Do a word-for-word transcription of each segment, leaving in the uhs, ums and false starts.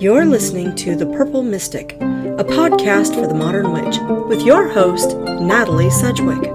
You're listening to The Purple Mystic, a podcast for the modern witch, with your host, Natalie Sedgwick.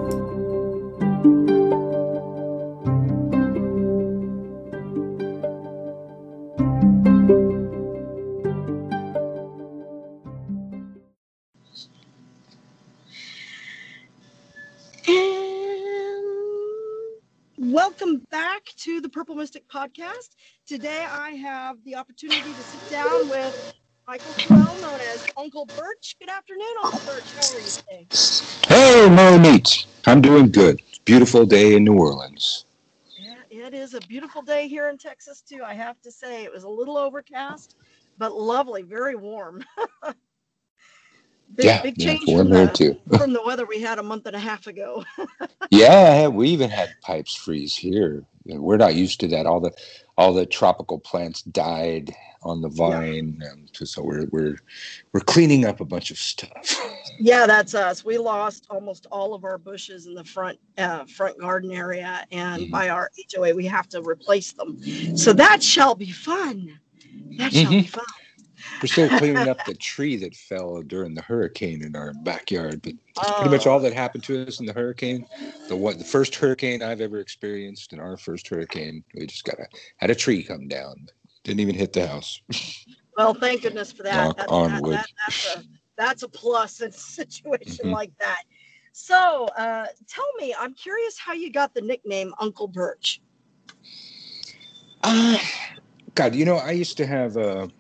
Welcome back to the Purple Mystic podcast. Today I have the opportunity to sit down with Michael Terrell, known as Uncle Birch. Good afternoon, Uncle Birch. How are you today? Hey, Monique. I'm doing good. Beautiful day in New Orleans. Yeah, it is a beautiful day here in Texas, too. I have to say, it was a little overcast, but lovely, very warm. Big, yeah, big yeah, change warm from here the, too. from the weather we had a month and a half ago. Yeah, we even had pipes freeze here. We're not used to that. All the all the tropical plants died on the vine, yeah. um, so we're we're we're cleaning up a bunch of stuff. Yeah, that's us. We lost almost all of our bushes in the front uh, front garden area, and mm-hmm. by our H O A, we have to replace them. So that shall be fun. That shall mm-hmm. be fun. We're still cleaning up the tree that fell during the hurricane in our backyard, but that's pretty much all that happened to us in the hurricane. The what the first hurricane I've ever experienced, in our first hurricane, we just got a had a tree come down, didn't even hit the house. Well, thank goodness for that. Knock That's, on that, wood. That, that's a that's a plus in a situation mm-hmm. like that. So, uh, tell me, I'm curious how you got the nickname Uncle Birch. Uh, God, you know, I used to have a.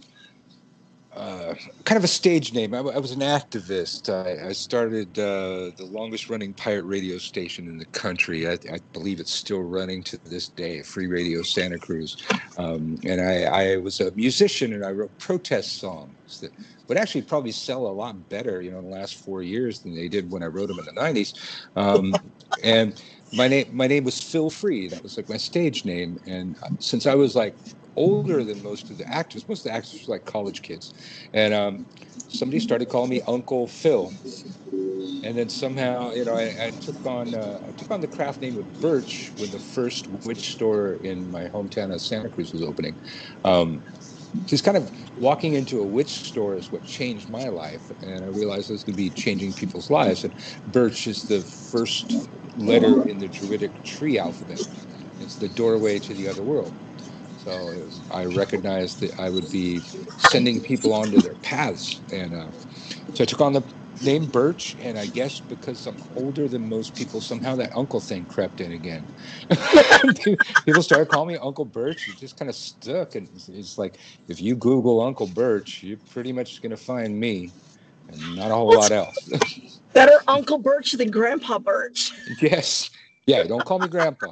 Uh, kind of a stage name. I, I was an activist. I, I started uh, the longest running pirate radio station in the country. I, I believe it's still running to this day, Free Radio Santa Cruz. Um, and I, I was a musician, and I wrote protest songs that would actually probably sell a lot better, you know, in the last four years than they did when I wrote them in the nineties. Um, and my name, my name was Phil Free. That was like my stage name. And since I was like older than most of the actors, most of the actors were like college kids. And um, somebody started calling me Uncle Phil. And then somehow, you know, I, I took on uh, I took on the craft name of Birch when the first witch store in my hometown of Santa Cruz was opening. Um, just kind of walking into a witch store is what changed my life. And I realized I was going to be changing people's lives. And Birch is the first letter in the Druidic tree alphabet. It's the doorway to the other world. So it was, I recognized that I would be sending people onto their paths. And uh, so I took on the name Birch, and I guess because I'm older than most people, somehow that uncle thing crept in again. People started calling me Uncle Birch. It just kind of stuck. And it's, it's like, if you Google Uncle Birch, you're pretty much going to find me and not a whole well, lot else. Better Uncle Birch than Grandpa Birch. Yes. Yeah, don't call me Grandpa.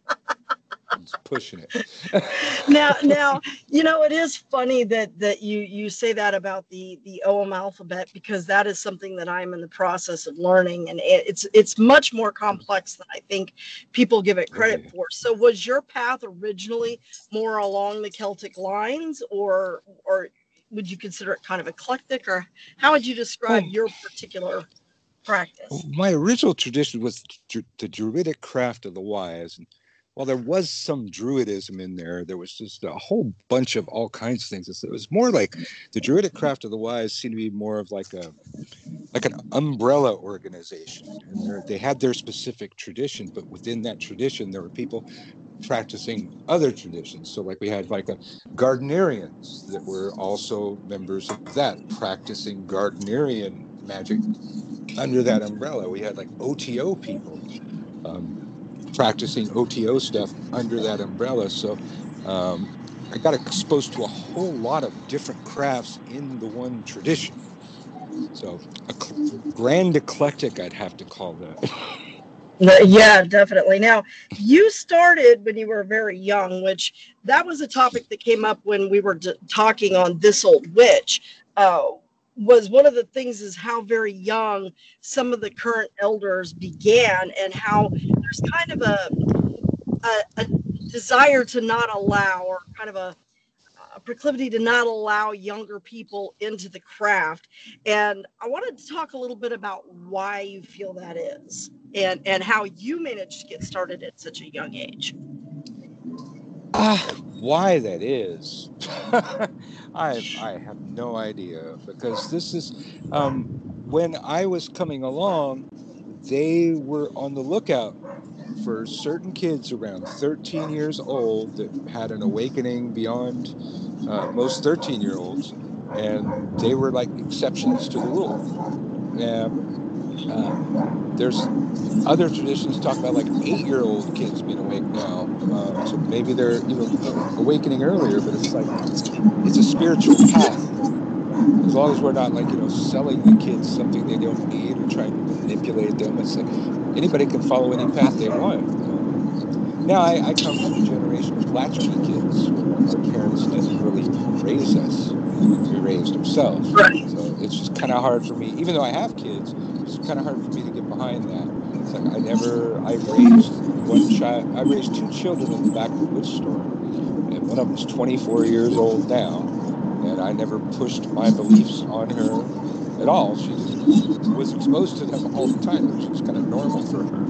Just pushing it. now, now, you know, it is funny that that you you say that about the the O M alphabet, because that is something that I'm in the process of learning, and it's it's much more complex than I think people give it credit for. So, was your path originally more along the Celtic lines, or or would you consider it kind of eclectic, or how would you describe well, your particular practice? My original tradition was the Druidic craft of the wise. And while there was some Druidism in there, there was just a whole bunch of all kinds of things. It was more like the Druidic craft of the wise seemed to be more of like a like an umbrella organization. And they had their specific tradition, but within that tradition, there were people practicing other traditions. So like we had like a Gardnerians that were also members of that, practicing Gardnerian magic under that umbrella. We had like O T O people um, practicing O T O stuff under that umbrella. So um, I got exposed to a whole lot of different crafts in the one tradition. So a grand eclectic, I'd have to call that. Yeah, definitely. Now, you started when you were very young, which that was a topic that came up when we were d- talking on This Old Witch. Uh, was one of the things is how very young some of the current elders began, and how there's kind of a a, a desire to not allow, or kind of a a proclivity to not allow younger people into the craft. And I wanted to talk a little bit about why you feel that is, and, and how you managed to get started at such a young age. Ah, why that is, I I have no idea, because this is um, when I was coming along, they were on the lookout for certain kids around thirteen years old that had an awakening beyond uh, most thirteen year olds, and they were like exceptions to the rule. And um, there's other traditions talk about like eight year old kids being awake now. Um, so maybe they're even uh, awakening earlier, but it's like it's a spiritual path. As long as we're not like, you know, selling the kids something they don't need or trying to manipulate them, it's like anybody can follow any path they want. Um, now, I, I come from a generation of latchkey kids where our parents didn't really raise us. We raised ourselves. Right. So it's just kind of hard for me, even though I have kids, it's kind of hard for me to get behind that. It's like I never, I raised one child, I raised two children in the back of a witch store, and one of them's twenty-four years old now, and I never pushed my beliefs on her at all. She just was exposed to them all the time. It was just kind of normal for her.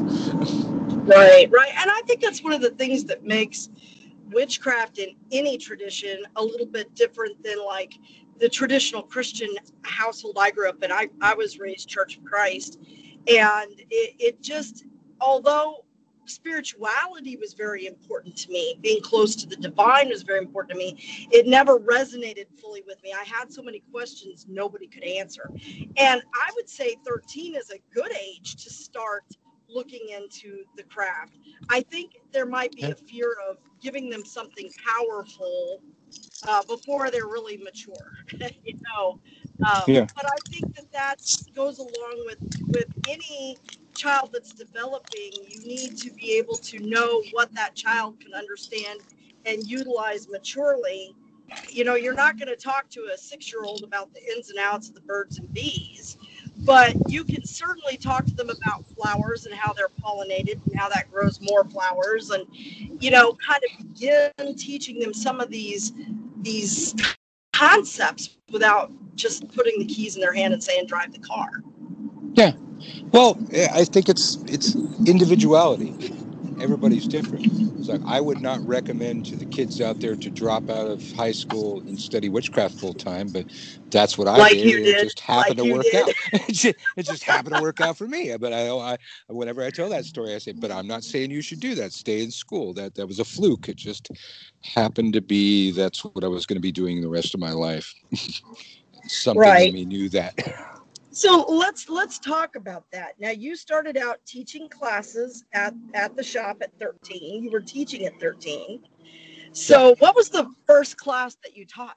Right, right. And I think that's one of the things that makes witchcraft in any tradition a little bit different than like the traditional Christian household I grew up in. I, I was raised Church of Christ. And it, it just, although spirituality was very important to me, being close to the divine was very important to me, it never resonated fully with me. I had so many questions nobody could answer. And I would say thirteen is a good age to start looking into the craft. I think there might be a fear of giving them something powerful uh, before they're really mature, you know. Um, Yeah. but I think that that goes along with with any child that's developing. You need to be able to know what that child can understand and utilize maturely. You know, you're not going to talk to a six-year-old about the ins and outs of the birds and bees, but you can certainly talk to them about flowers and how they're pollinated and how that grows more flowers, and you know, kind of begin teaching them some of these these concepts without just putting the keys in their hand and saying drive the car. Yeah. Well, I think it's it's individuality. Everybody's different. It's like I would not recommend to the kids out there to drop out of high school and study witchcraft full time, but that's what I Like did. you It did, just happened like to you work did. out. It just, it just happened to work out for me. But I, I, whenever I tell that story, I say, but I'm not saying you should do that. Stay in school. That that was a fluke. It just happened to be that's what I was going to be doing the rest of my life. Something in Right. me knew that. So let's let's talk about that. Now, you started out teaching classes at at the shop at thirteen. You were teaching at thirteen. So Yeah. what was the first class that you taught?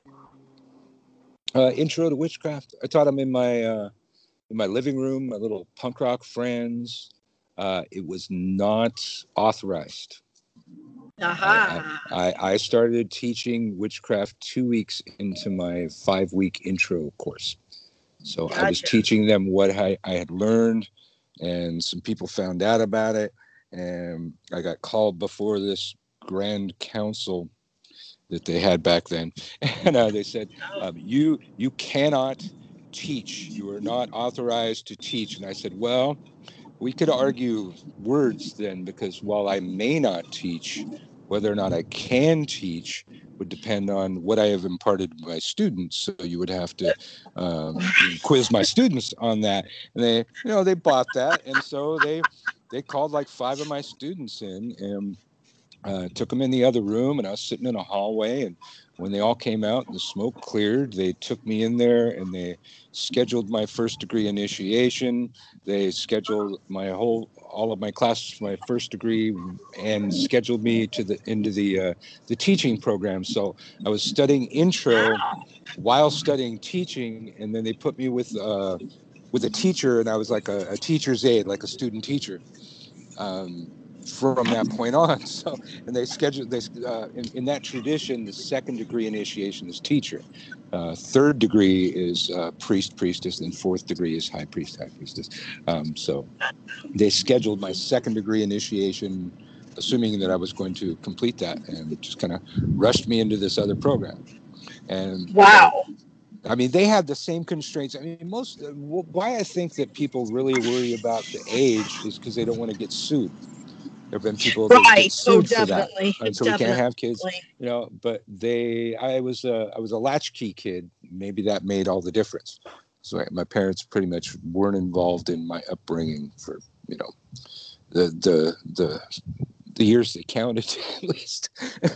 Uh, intro to witchcraft. I taught them in my uh, in my living room, my little punk rock friends. Uh, it was not authorized. Aha. I, I, I started teaching witchcraft two weeks into my five week intro course. So I was Gotcha. teaching them what I, I had learned, and some people found out about it. And I got called before this grand council that they had back then. And uh, they said, um, you, you cannot teach. You are not authorized to teach. And I said, well, we could argue words then, because while I may not teach, whether or not I can teach would depend on what I have imparted to my students. So you would have to um, quiz my students on that. And they, you know, they bought that. And so they, they called like five of my students in and uh, took them in the other room, and I was sitting in a hallway. And when they all came out and the smoke cleared, they took me in there and they scheduled my first degree initiation. They scheduled my whole, all of my classes for my first degree, and scheduled me to the into the uh, the teaching program. So I was studying intro while studying teaching, and then they put me with uh, with a teacher, and I was like a, a teacher's aide, like a student teacher. Um, from that point on. So, and they scheduled this uh, in, in that tradition. The second degree initiation is teacher, uh, third degree is uh, priest, priestess, and fourth degree is high priest, high priestess. Um, so they scheduled my second degree initiation, assuming that I was going to complete that, and just kind of rushed me into this other program. And so, Wow. I mean, they had the same constraints. I mean, most uh, why I think that people really worry about the age is because they don't want to get sued. There have been people that Right. get sued Oh, for that, definitely. and so we can't have kids. Definitely. You know, but they, I was a, I was a latchkey kid. Maybe that made all the difference. So I, my parents pretty much weren't involved in my upbringing for, you know, the the the the years that counted, at least. Uh,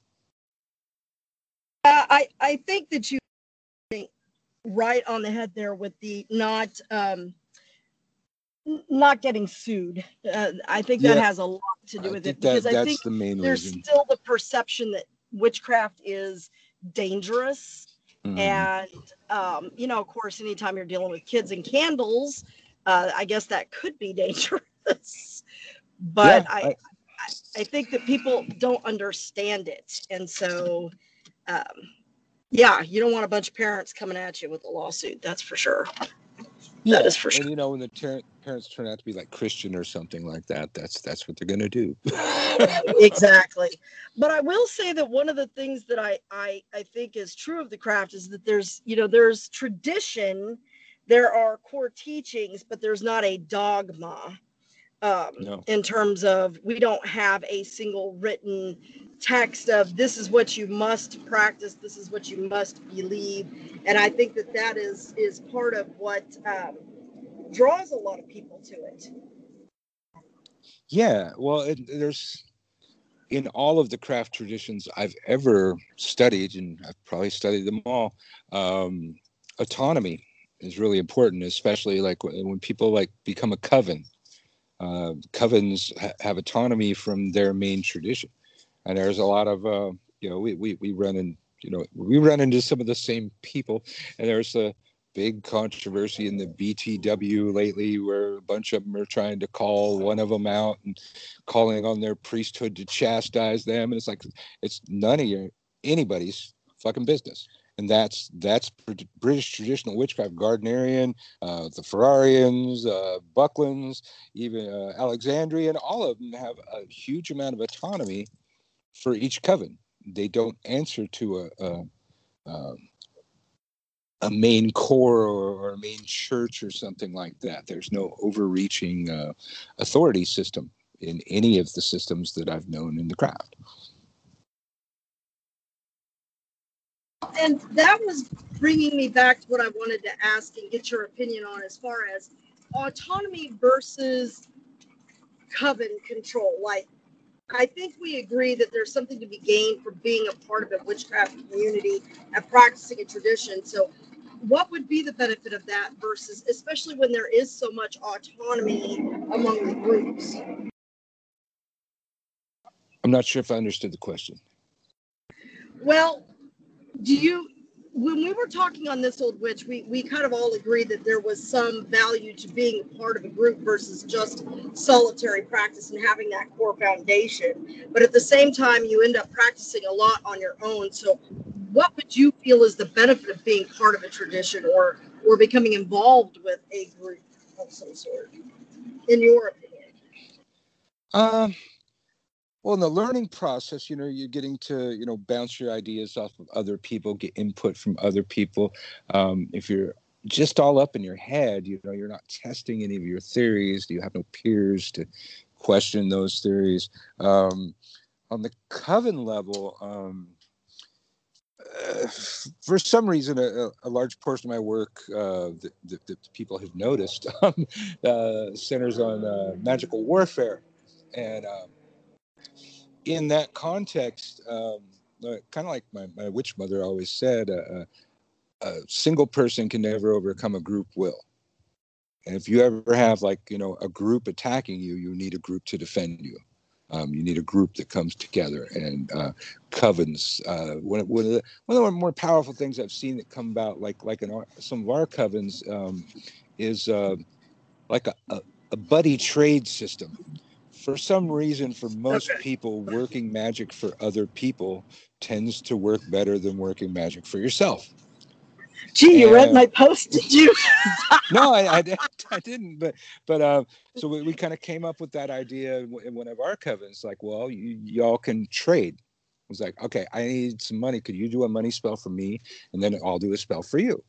I I think that you right on the head there with the not um, not getting sued. Uh, I think Yeah, that has a lot to do I with think it because that I that's think the main there's reason. still the perception that witchcraft is dangerous. Mm. And, um, you know, of course, anytime you're dealing with kids and candles, uh, I guess that could be dangerous. But Yeah, I, I, I, I think that people don't understand it. And so, um, yeah, you don't want a bunch of parents coming at you with a lawsuit. That's for sure. yeah, That is for sure. and you know when the ter- parents turn out to be like Christian or something like that, that's that's what they're gonna do. Exactly. But I will say that one of the things that I, I I think is true of the craft is that there's, you know, there's tradition, there are core teachings, but there's not a dogma. Um, No. in terms of we don't have a single written text of this is what you must practice, this is what you must believe, and I think that that is is part of what um, draws a lot of people to it. Yeah, well, it, there's in all of the craft traditions I've ever studied, and I've probably studied them all. Um, autonomy is really important, especially like when, when people like become a coven. Uh, covens ha- have autonomy from their main tradition, and there's a lot of uh, you know we, we we run in you know we run into some of the same people, and there's a big controversy in the B T W lately where a bunch of them are trying to call one of them out and calling on their priesthood to chastise them, and it's like it's none of your anybody's fucking business. And that's that's British traditional witchcraft, Gardnerian, uh, the Ferrarians, uh, Bucklands, even uh, Alexandrian. All of them have a huge amount of autonomy for each coven. They don't answer to a a, um, a main core or, or a main church or something like that. There's no overreaching uh, authority system in any of the systems that I've known in the craft. And that was bringing me back to what I wanted to ask and get your opinion on as far as autonomy versus coven control. Like, I think we agree that there's something to be gained from being a part of a witchcraft community and practicing a tradition. So what would be the benefit of that versus, especially when there is so much autonomy among the groups? I'm not sure if I understood the question. Well, do you, when we were talking on This Old Witch, we, we kind of all agreed that there was some value to being a part of a group versus just solitary practice and having that core foundation. But at the same time, you end up practicing a lot on your own. So what would you feel is the benefit of being part of a tradition or, or becoming involved with a group of some sort, in your opinion? Um, Well, in the learning process, you know, you're getting to, you know, bounce your ideas off of other people, get input from other people. Um, if you're just all up in your head, you know, you're not testing any of your theories. You have no peers to question those theories. Um, on the coven level, um, uh, for some reason, a, a large portion of my work uh, that, that, that people have noticed um, uh, centers on uh, magical warfare. And um, in that context, um, uh, kind of like my, my witch mother always said, uh, a single person can never overcome a group will. And if you ever have like, you know, a group attacking you, you need a group to defend you. Um, you need a group that comes together and uh, covens. Uh, one, one, of the, one of the more powerful things I've seen that come about, like like in our, some of our covens, um, is uh, like a, a, a buddy trade system. For some reason, for most Okay. people, working magic for other people tends to work better than working magic for yourself. Gee, you and, read my post, did you? No, I, I, I didn't. But but uh, so we, we kind of came up with that idea in one of our covens. Like, well, you, y'all can trade. It was like, okay, I need some money. Could you do a money spell for me? And then I'll do a spell for you.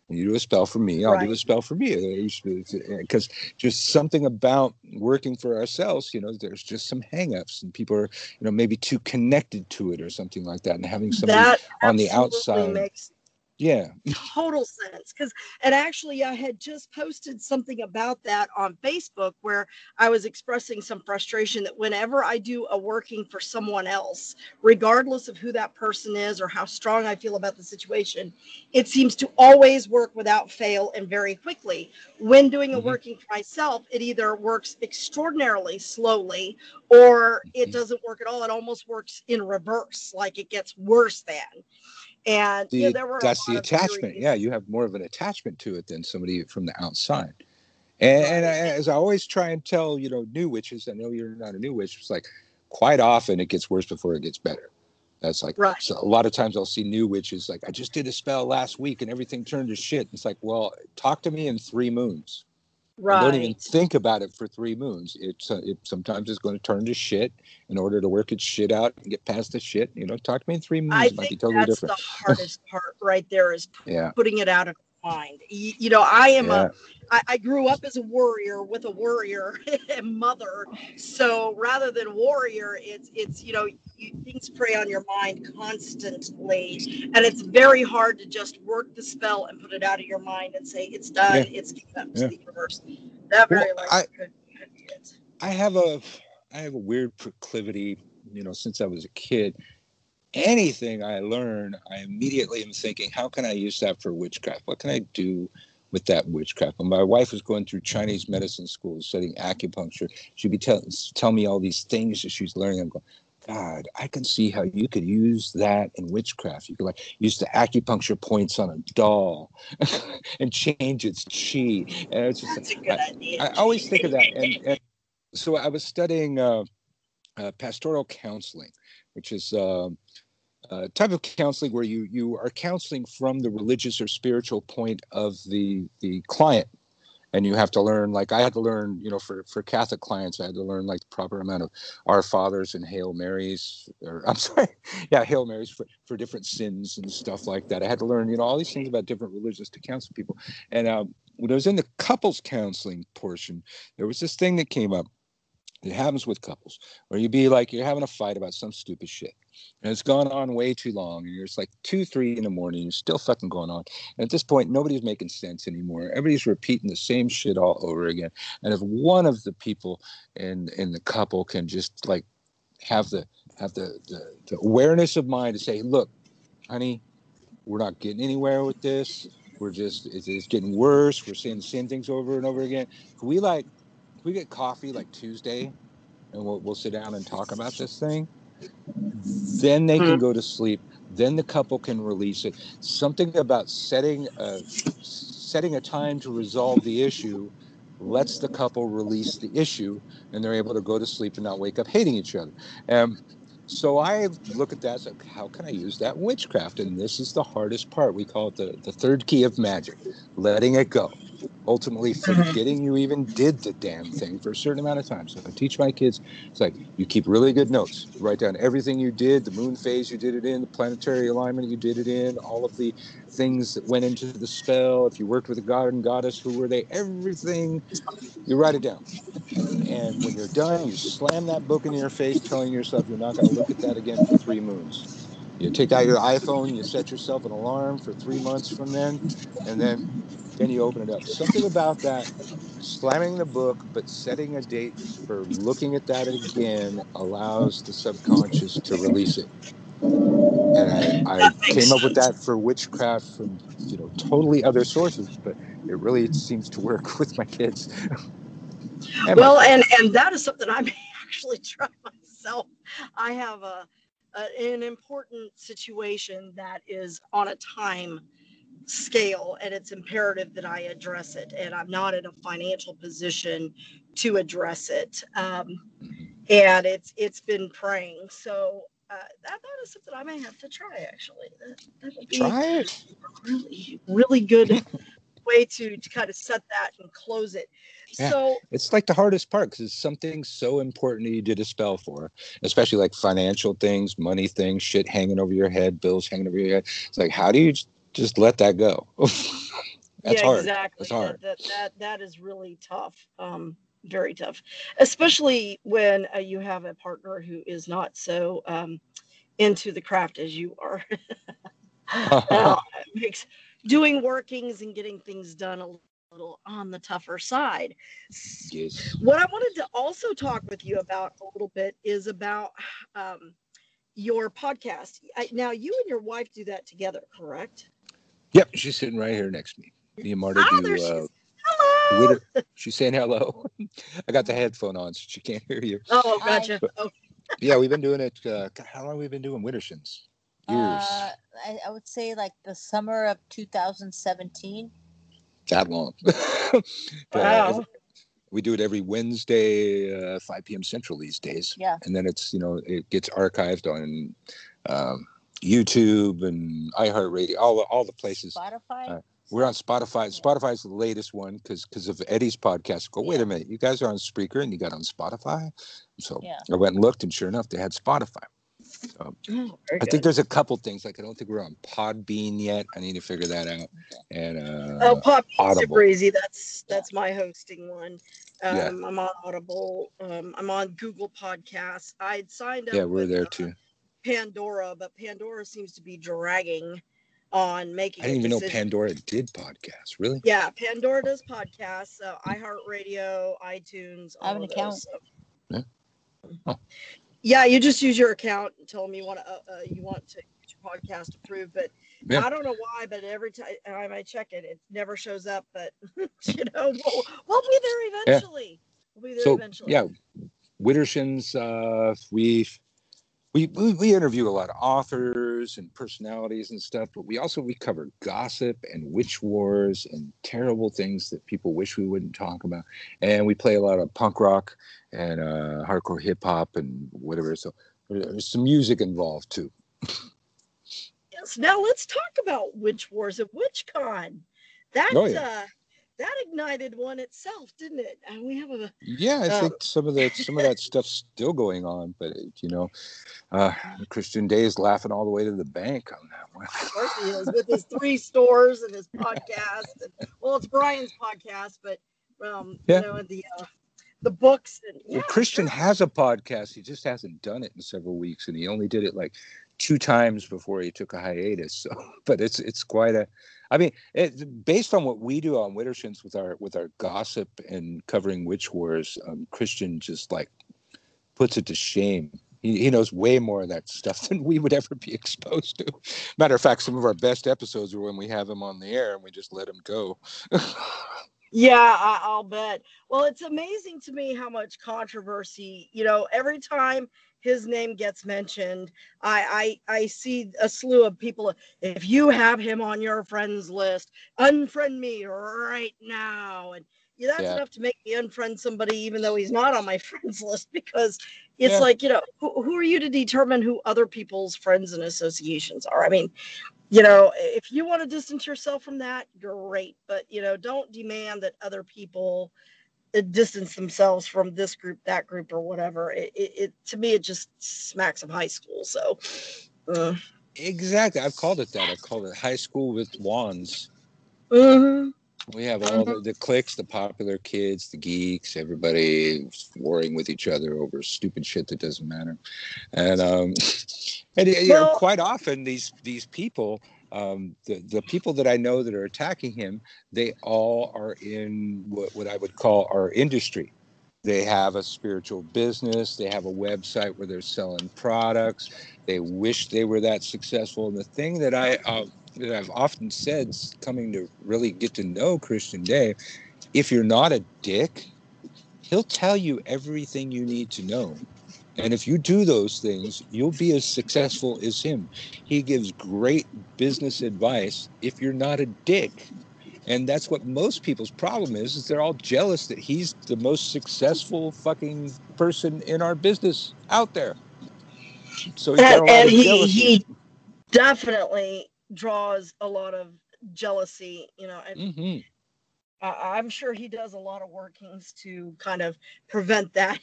When you do a spell for me, I'll Right. do a spell for me. Because just something about working for ourselves, you know, there's just some hangups, and people are, you know, maybe too connected to it or something like that. And having somebody That on the absolutely outside, makes yeah, total sense. Because, and actually, I had just posted something about that on Facebook where I was expressing some frustration that whenever I do a working for someone else, regardless of who that person is or how strong I feel about the situation, it seems to always work without fail and very quickly. When doing a mm-hmm. working for myself, it either works extraordinarily slowly or it doesn't work at all. It almost works in reverse, like it gets worse than. And the, yeah, there were a that's the lot of attachment. theories. Yeah, you have more of an attachment to it than somebody from the outside. And, and I, as I always try and tell, you know, new witches, I know you're not a new witch. It's like quite often it gets worse before it gets better. That's like, right. So a lot of times I'll see new witches like, I just did a spell last week and everything turned to shit. It's like, well, talk to me in three moons. Right. And don't even think about it for three moons. It's uh, it sometimes it's going to turn to shit in order to work its shit out and get past the shit. You know, talk to me in three moons. I It might be think totally that's different. the hardest part right there is p- Yeah. putting it out of mind. You, you know, I am Yeah. a, I, I grew up as a warrior with a warrior mother. So rather than warrior, it's, it's, you know, you, things prey on your mind constantly. And it's very hard to just work the spell and put it out of your mind and say, it's done. Yeah. It's given up to Yeah. the universe. That very Well, likely I, could, could be it. I have a, I have a weird proclivity, you know, since I was a kid. Anything I learn, I immediately am thinking, how can I use that for witchcraft? What can I do with that witchcraft? When my wife was going through Chinese medicine school, studying acupuncture, she'd be tell, tell me all these things that she's learning. I'm going, God, I can see how you could use that in witchcraft. You could like use the acupuncture points on a doll and change its chi. And it's just, That's a good I, idea. I always think of that. And, and so I was studying uh, uh, pastoral counseling, which is uh, a type of counseling where you you are counseling from the religious or spiritual point of the the client, and you have to learn, like I had to learn, you know, for for Catholic clients, I had to learn like the proper amount of Our Fathers and Hail Marys, or I'm sorry, yeah, Hail Marys for for different sins and stuff like that. I had to learn, you know, all these things about different religions to counsel people. And um, when I was in the couples counseling portion, there was this thing that came up. It happens with couples where you be like, you're having a fight about some stupid shit. And it's gone on way too long. And you're just like two, three in the morning. You're still fucking going on. And at this point, nobody's making sense anymore. Everybody's repeating the same shit all over again. And if one of the people in in the couple can just like have the have the, the, the awareness of mind to say, look, honey, we're not getting anywhere with this. We're just, it's, it's getting worse. We're saying the same things over and over again. Can we like, can we get coffee like Tuesday and we'll, we'll sit down and talk about this thing? Then they can go to sleep. Then the couple can release it. Something about setting a, setting a time to resolve the issue lets the couple release the issue, and they're able to go to sleep and not wake up hating each other. Um, so I look at that as like, how can I use that in witchcraft? And this is the hardest part. We call it the, the third key of magic, letting it go. Ultimately forgetting you even did the damn thing for a certain amount of time. So I teach my kids, it's like you keep really good notes. You write down everything you did, the moon phase you did it in, the planetary alignment you did it in, all of the things that went into the spell. If you worked with a god and goddess, who were they? Everything, you write it down. And when you're done, you slam that book in your face, telling yourself you're not going to look at that again for three moons. You take out your iPhone, you set yourself an alarm for three months from then, and then then you open it up. Something about that, slamming the book, but setting a date for looking at that again allows the subconscious to release it. And I, I came up with that for witchcraft from, you know, totally other sources, but it really seems to work with my kids. and well, and, and that is something I may actually try myself. I have a, a an important situation that is on a time scale, and it's imperative that I address it, and I'm not in a financial position to address it, um, and it's it's been praying. So uh, that, that is something I may have to try, actually. That, that would be try it. a really, really good way to, to kind of set that and close it. Yeah. So it's like the hardest part because it's something so important that you did a spell for, especially like financial things, money things, shit hanging over your head, bills hanging over your head. It's like, how do you just let that go? That's Yeah, hard. exactly. That's That hard. that that that is really tough. Um, very tough, especially when uh, you have a partner who is not so um, into the craft as you are. uh, it makes doing workings and getting things done a little on the tougher side. S- Yes. What I wanted to also talk with you about a little bit is about um, your podcast. I, now, you and your wife do that together, correct? Yep, she's sitting right here next to me. Me and Marta Ah, there do she uh is. Hello. Witter. She's saying hello. I got the headphone on, so she can't hear you. Oh, I gotcha. But Oh, yeah, we've been doing it. Uh, God, how long have we been doing Wittershins? Years. uh I, I would say like the summer of two thousand seventeen. That long. uh, every, wow. we do it every Wednesday, uh, five p.m. Central these days. Yeah. And then it's, you know, it gets archived on um, YouTube and iHeartRadio, all, the- all the places. Spotify. Uh, we're on Spotify. Spotify's the latest one because because of Eddie's podcast. Go, wait Yeah. a minute, you guys are on Spreaker and you got on Spotify. So Yeah. I went and looked, and sure enough, they had Spotify. So Oh, very I think good. there's a couple things. Like I don't think we're on Podbean yet. I need to figure that out. And Oh, uh, Pop super Audible. easy. That's that's my hosting one. Um, Yeah. I'm on Audible. Um, I'm on Google Podcasts. I'd signed up Yeah, we're with there uh, too. Pandora, but Pandora seems to be dragging on making I didn't a even know decision. Pandora did podcasts. Really? Yeah, Pandora does podcasts. Uh, iHeartRadio, iTunes, I have all an of account. those. So. Yeah. Oh. Yeah, you just use your account and tell them you want to uh, uh, you want to get your podcast approved. But Yeah. I don't know why, but every time I check it, it never shows up. But you know, we'll, we'll be there eventually. We'll be there So eventually. yeah, Wittershins. Uh, we we we we interview a lot of authors and personalities and stuff, but we also we cover gossip and witch wars and terrible things that people wish we wouldn't talk about. And we play a lot of punk rock and uh, hardcore hip hop and whatever. So there's some music involved too. Yes. Now let's talk about Witch Wars at WitchCon. That Oh yeah. uh, that ignited one itself, didn't it? And we have a Yeah, I um, think some of that some of that stuff's still going on, but it, you know, uh, Christian Day is laughing all the way to the bank on that one. of course he is with his three stores and his podcast. And, well, it's Brian's podcast, but um, Yeah. you know, and the uh, the books. And, yeah, Well, Christian sure. has a podcast. He just hasn't done it in several weeks, and he only did it like two times before he took a hiatus. So, but it's it's quite a. I mean, it, based on what we do on Wittershins with our with our gossip and covering witch wars, um, Christian just like puts it to shame. He, he knows way more of that stuff than we would ever be exposed to. Matter of fact, some of our best episodes are when we have him on the air and we just let him go. Yeah, I, I'll bet. Well, it's amazing to me how much controversy, you know, every time his name gets mentioned, I, I I see a slew of people. If you have him on your friends list, unfriend me right now. And yeah, that's Yeah. enough to make me unfriend somebody, even though he's not on my friends list, because it's Yeah. like, you know, who, who are you to determine who other people's friends and associations are? I mean, you know, if you want to distance yourself from that, great. But, you know, don't demand that other people uh, distance themselves from this group, that group, or whatever. It, it, it to me, it just smacks of high school. So, uh, Exactly. I've called it that. I've called it high school with wands. mhm. We have all the, the cliques, the popular kids, the geeks, everybody warring with each other over stupid shit that doesn't matter. And um, and you know, Well, quite often these these people, um, the the people that I know that are attacking him, they all are in what, what I would call our industry. They have a spiritual business. They have a website where they're selling products. They wish they were that successful. And the thing that I uh, that I've often said, coming to really get to know Christian Day, if you're not a dick, he'll tell you everything you need to know. And if you do those things, you'll be as successful as him. He gives great business advice if you're not a dick. And that's what most people's problem is, is they're all jealous that he's the most successful fucking person in our business out there. So he's got and, a lot and of he jealousy. he definitely draws a lot of jealousy, you know, and Mm-hmm. I, I'm sure he does a lot of workings to kind of prevent that.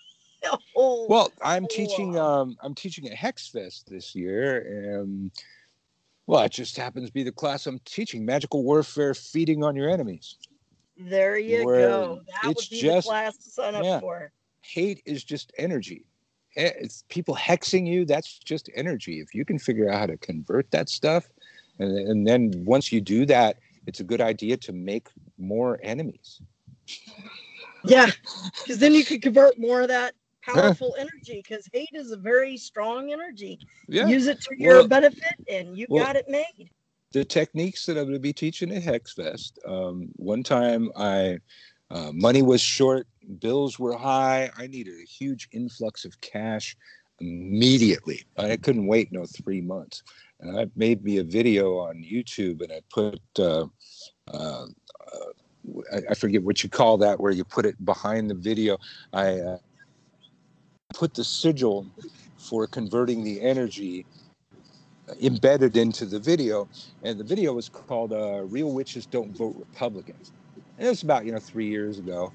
whole, Well, I'm whole, teaching. uh, Um, I'm teaching at Hex Fest this year, and Well, it just happens to be the class I'm teaching, Magical Warfare, Feeding on Your Enemies. There you Where go. That it's would be just, the class to sign up yeah, for. hate is just energy. It's people hexing you. That's just energy. If you can figure out how to convert that stuff, and, and then once you do that, it's a good idea to make more enemies. Yeah, because then you could convert more of that Huh. powerful energy, because hate is a very strong energy. Yeah. Use it to your Well- benefit and you well- got it made. The techniques that I'm going to be teaching at HexFest. Um, one time, I uh, money was short, bills were high. I needed a huge influx of cash immediately. I couldn't wait no three months. And I made me a video on YouTube, and I put uh, uh, uh, I, I forget what you call that, where you put it behind the video. I uh, put the sigil for converting the energy embedded into the video, and the video was called uh, "Real Witches Don't Vote Republican." And it was about you know three years ago.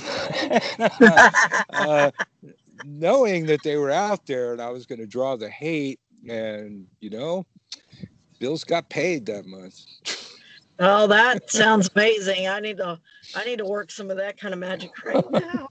uh, knowing that they were out there, and I was going to draw the hate, and you know, bills got paid that month. Oh, that sounds amazing. I need to I need to work some of that kind of magic right now.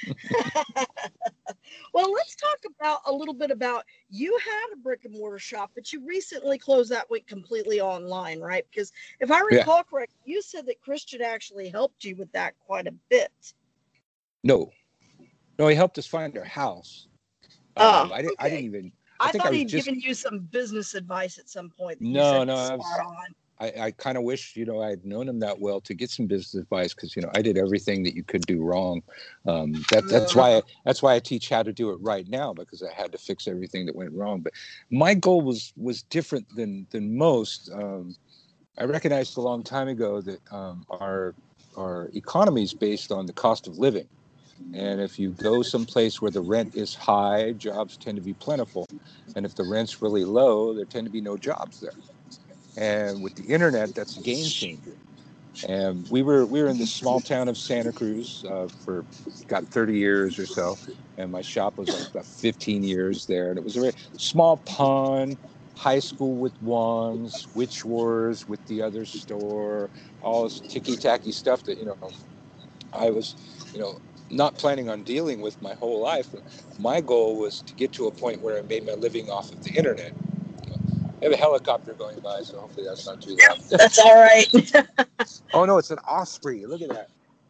Well, let's talk about a little bit about, you had a brick and mortar shop, but you recently closed that went completely online, right? Because if I recall yeah. correctly, you said that Christian actually helped you with that quite a bit. No, no, he helped us find our house. Oh, um, I didn't. okay. I didn't even. I, I think thought I was he'd just, given you some business advice at some point. That no, you said no, was I was, spot on. I, I kind of wish, you know, I had known him that well to get some business advice, because, you know, I did everything that you could do wrong. Um, that, that's why I, that's why I teach how to do it right now, because I had to fix everything that went wrong. But my goal was was different than than most. Um, I recognized a long time ago that um, our our economy is based on the cost of living. And if you go someplace where the rent is high, jobs tend to be plentiful. And if the rent's really low, there tend to be no jobs there. And with the internet, that's a game changer. And we were we were in this small town of Santa Cruz uh, for got thirty years or so, and my shop was like about fifteen years there. And it was a very small pond, high school with wands, witch wars with the other store, all this ticky tacky stuff that you know I was, you know, not planning on dealing with my whole life. My goal was to get to a point where I made my living off of the internet. I have a helicopter going by, so hopefully that's not too loud. That's all right. Oh no, it's an osprey. Look at that.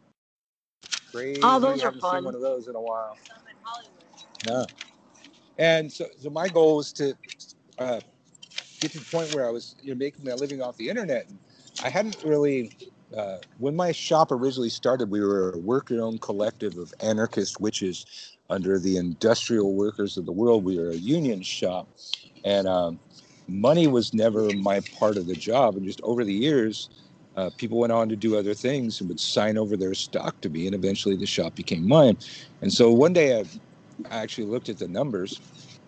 Crazy. Oh, those I are haven't fun. seen one of those in a while. No. And so, so my goal was to uh, get to the point where I was, you know, making my living off the internet. And I hadn't really. Uh, when my shop originally started, we were a worker-owned collective of anarchist witches under the Industrial Workers of the World. We were a union shop, and um, money was never my part of the job. And just over the years, uh, people went on to do other things and would sign over their stock to me, and eventually the shop became mine. And so one day I, I actually looked at the numbers,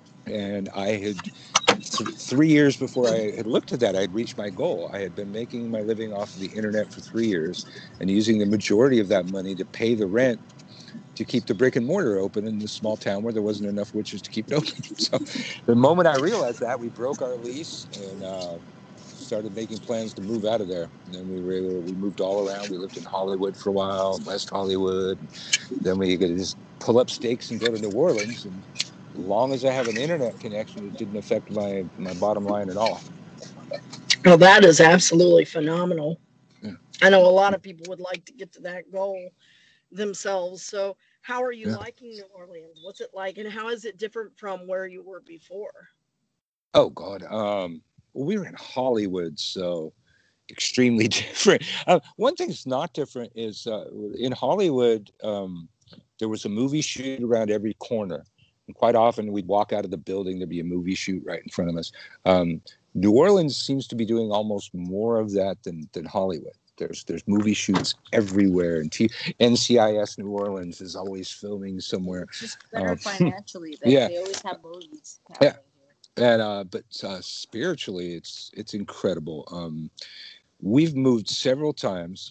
and I had th- three years before I had looked at that, I had reached my goal. I had been making my living off of the internet for three years and using the majority of that money to pay the rent to keep the brick and mortar open in this small town where there wasn't enough witches to keep it open. So the moment I realized that, we broke our lease and uh, started making plans to move out of there. And then we were, we moved all around. We lived in Hollywood for a while, West Hollywood. Then we could just pull up stakes and go to New Orleans. And as long as I have an internet connection, it didn't affect my, my bottom line at all. Well, that is absolutely phenomenal. Yeah. I know a lot of people would like to get to that goal themselves. So how are you Yeah. liking New Orleans? What's it like, and how is it different from where you were before? Oh, God. Um, well, we were in Hollywood, so extremely different. Uh, one thing that's not different is uh, in Hollywood, um, there was a movie shoot around every corner. And quite often we'd walk out of the building, there'd be a movie shoot right in front of us. Um, New Orleans seems to be doing almost more of that than, than Hollywood. There's there's movie shoots everywhere, and T- N C I S New Orleans is always filming somewhere. It's just better Um, financially. They, yeah. they always have movies Yeah. happening here. And uh, but uh, spiritually, it's it's incredible. Um, we've moved several times,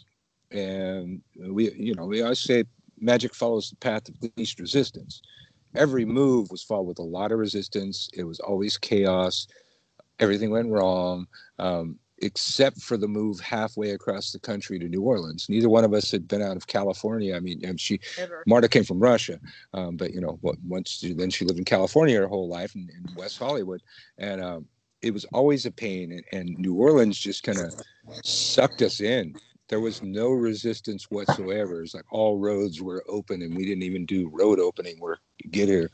and we you know we always say magic follows the path of least resistance. Every move was followed with a lot of resistance. It was always chaos. everything went wrong, um, except for the move halfway across the country to New Orleans. Neither one of us had been out of California. I mean, and she, Ever. Marta came from Russia, um, but you know, what, once she, then she lived in California her whole life in, in West Hollywood, and um, it was always a pain. And, and New Orleans just kind of sucked us in. There was no resistance whatsoever. It's like all roads were open, and we didn't even do road opening work to get here.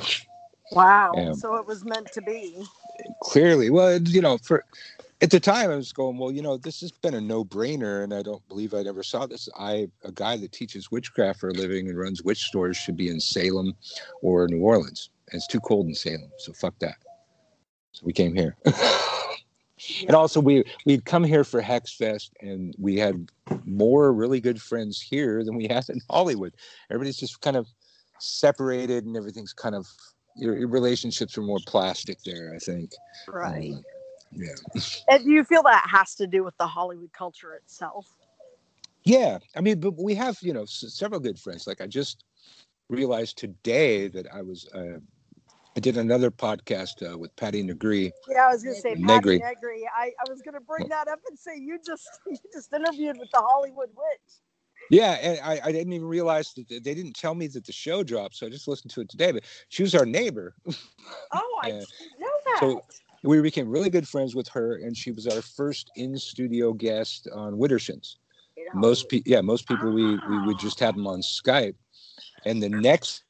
Wow. Um, So it was meant to be. Clearly, well, you know, for at the time I was going, well, you know, this has been a no-brainer, and I don't believe I ever saw this. I, a guy that teaches witchcraft for a living and runs witch stores, should be in Salem or New Orleans. And it's too cold in Salem, so fuck that. So we came here. Yeah. And also, we we'd come here for Hex Fest, and we had more really good friends here than we had in Hollywood. Everybody's just kind of separated, and everything's kind of your, your relationships are more plastic there, I think. Right. Um, yeah. And do you feel that has to do with the Hollywood culture itself? Yeah. I mean, but we have, you know, s- several good friends. Like I just realized today that I was, uh, I did another podcast uh, with Patty Negri. Yeah, I was going to say Patty Negri. Negri. I, I was going to bring that up and say you just you just interviewed with the Hollywood Witch. Yeah, and I, I didn't even realize that they didn't tell me that the show dropped, so I just listened to it today. But she was our neighbor. Oh, I And didn't know that. So we became really good friends with her, and she was our first in-studio guest on Widdershins. Most people, yeah, most people we we would just have them on Skype, and the next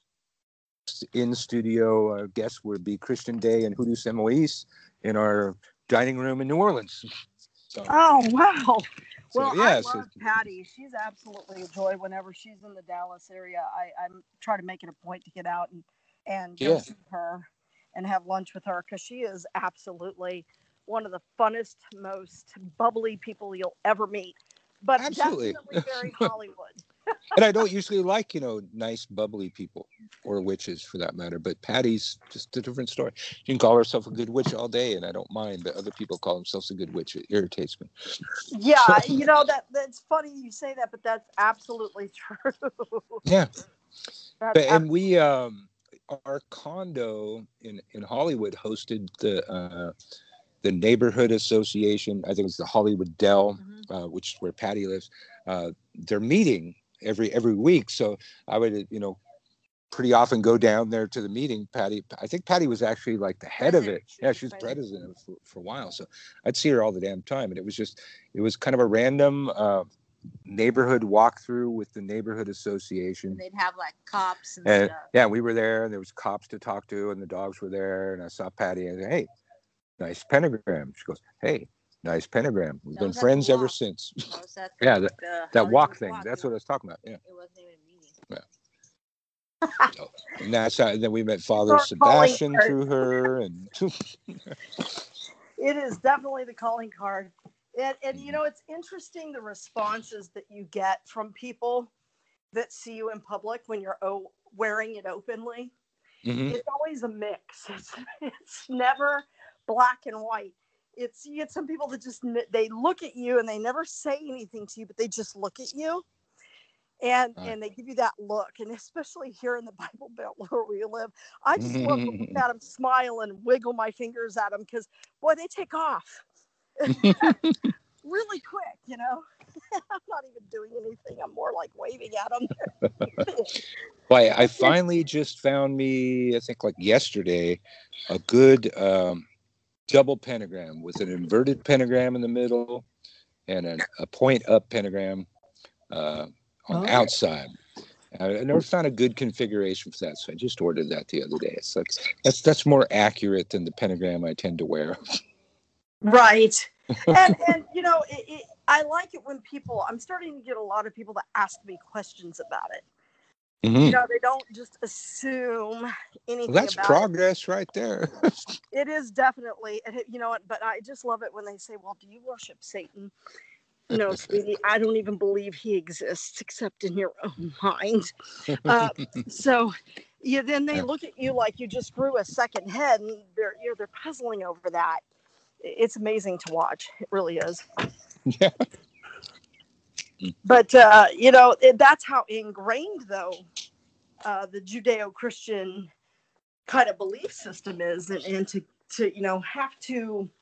in-studio uh, guest would be Christian Day and Hoodoo Samois in our dining room in New Orleans. So, Oh, wow. so Well, yeah, I love so, Patty. She's absolutely a joy whenever she's in the Dallas area. I, I try to make it a point to get out and, and go Yeah. see her and have lunch with her because she is absolutely one of the funnest, most bubbly people you'll ever meet. But Absolutely. definitely very Hollywood. and I don't usually like, you know, nice, bubbly people or witches for that matter. But Patty's just a different story. She can call herself a good witch all day, and I don't mind. But other people call themselves a good witch. It irritates me. Yeah, So, you know, that that's funny you say that, but that's absolutely true. yeah. That's But, and we, um, our condo in, in Hollywood hosted the uh, the neighborhood association. I think it's the Hollywood Dell, mm-hmm. uh, which is where Patty lives. Uh, they're meeting every every week, so I would, you know, pretty often go down there to the meeting. Patty, I think Patty was actually like the head President. of it. She Yeah, was she was president. president of it for, for a while, so I'd see her all the damn time. And it was just, it was kind of a random uh, neighborhood walkthrough with the neighborhood association. And they'd have like cops and, And stuff. yeah, we were there, and there was cops to talk to, and the dogs were there, and I saw Patty, and I said, "Hey, nice pentagram." She goes, "Hey, nice pentagram." We've That been was at the friends ever walk. since. That was at the, Yeah, that, the that Hollywood walk thing. Walk. That's It what I was- was talking about. Yeah. It wasn't even a meeting. So, and that's how, and then we met Father Our calling Sebastian card. through her, and It is definitely the calling card. And, and you know, it's interesting the responses that you get from people that see you in public when you're o- wearing it openly. Mhm. It's always a mix. It's, it's never black and white. It's you get some people that just they look at you and they never say anything to you, but they just look at you. And Right. and they give you that look, and especially here in the Bible Belt where we live, I just love to look at them, smile, and wiggle my fingers at them because, boy, they take off really quick, you know. I'm not even doing anything. I'm more like waving at them. Well, I, I finally just found me, I think like yesterday, a good um, double pentagram with an inverted pentagram in the middle and an, a point up pentagram uh, on the Oh. outside. I I never found a good configuration for that, so I just ordered that the other day. So that's that's that's more accurate than the pentagram I tend to wear. Right. And, and you know, it, it, I like it when people, I'm starting to get a lot of people that ask me questions about it. Mhm. You know, they don't just assume anything Well, that's about progress right there. it. It is definitely, it, you know what, but I just love it when they say, well, do you worship Satan? No, sweetie, I don't even believe he exists except in your own mind. Uh, so yeah, then they look at you like you just grew a second head, and they're you know they're puzzling over that. It's amazing to watch. It really is. Yeah. But uh, you know it, that's how ingrained though uh, the Judeo-Christian kind of belief system is, and, and to to you know have to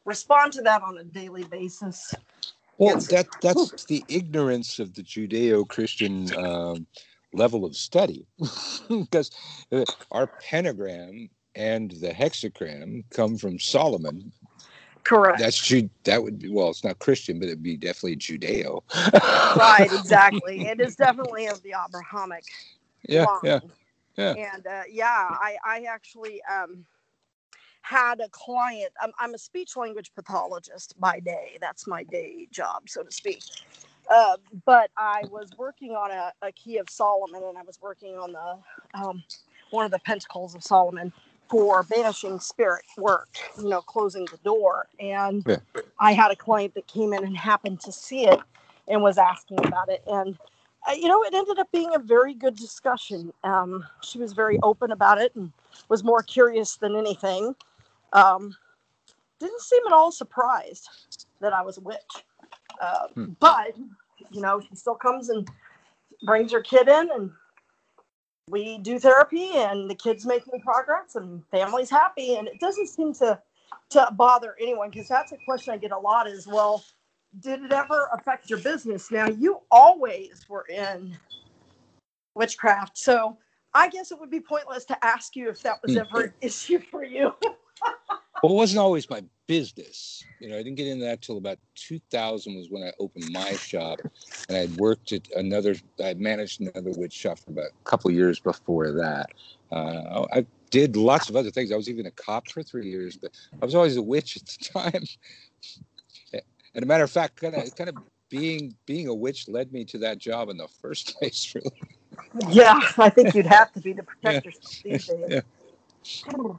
respond to that on a daily basis. Well, It's, that that's the ignorance of the Judeo-Christian um, level of study, because uh, our pentagram and the hexagram come from Solomon. correct. That's Ju- that would be, well, it's not Christian, but it'd be definitely Judeo. Right, exactly. It is definitely of the Abrahamic Yeah, line. yeah, yeah. And uh, yeah, I, I actually um, had a client. I'm, I'm a speech language pathologist by day. That's my day job, so to speak. Uh, but I was working on a, a key of Solomon, and I was working on the um, one of the pentacles of Solomon for banishing spirit work, you know, closing the door. And Yeah. I had a client that came in and happened to see it and was asking about it. And, uh, you know, it ended up being a very good discussion. Um, she was very open about it and was more curious than anything. Um, didn't seem at all surprised that I was a witch. Uh, Hmm. But, you know, she still comes and brings her kid in, and we do therapy, and the kid's making progress, and family's happy. And it doesn't seem to, to bother anyone, because that's a question I get a lot is, well, did it ever affect your business? Now, you always were in witchcraft, so I guess it would be pointless to ask you if that was ever an issue for you. Well, it wasn't always my business. You know, I didn't get into that till about two thousand was when I opened my shop, and I'd worked at another. I managed another witch shop for about a couple of years before that. Uh, I did lots of other things. I was even a cop for three years, but I was always a witch at the time. And a matter of fact, kind of, kind of being being a witch led me to that job in the first place. Really. Yeah, I think you'd have to be to protect Yeah. yourself these days. Yeah.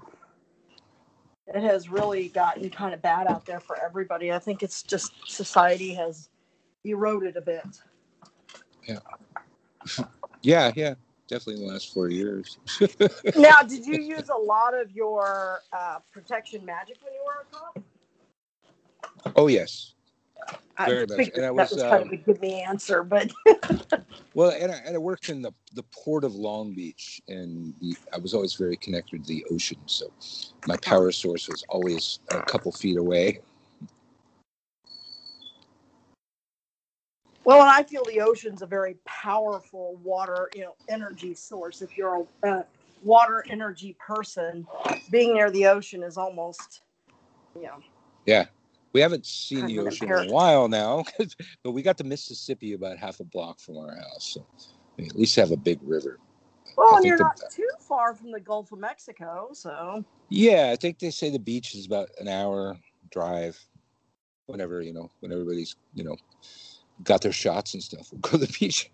It has really gotten kind of bad out there for everybody. I think it's just society has eroded a bit. Yeah. Yeah, yeah, definitely in the last four years. Now, did you use a lot of your uh, protection magic when you were a cop? Oh yes, I very much. figured And I that was was kind um, of a give me answer, but well, and I, and I worked in the the port of Long Beach, and the, I was always very connected to the ocean. So my power source was always a couple feet away. well, and I feel the ocean's a very powerful water, you know, energy source. If you're a uh, water energy person, being near the ocean is almost, you know. Yeah, we haven't seen Kind the of an ocean in a imperative. while now, but we got the Mississippi about half a block from our house, so we at least have a big river. Well, I and think you're the not too far from the Gulf of Mexico, so. yeah, I think they say the beach is about an hour drive. Whenever you know, when everybody's you know got their shots and stuff, we'll go to the beach.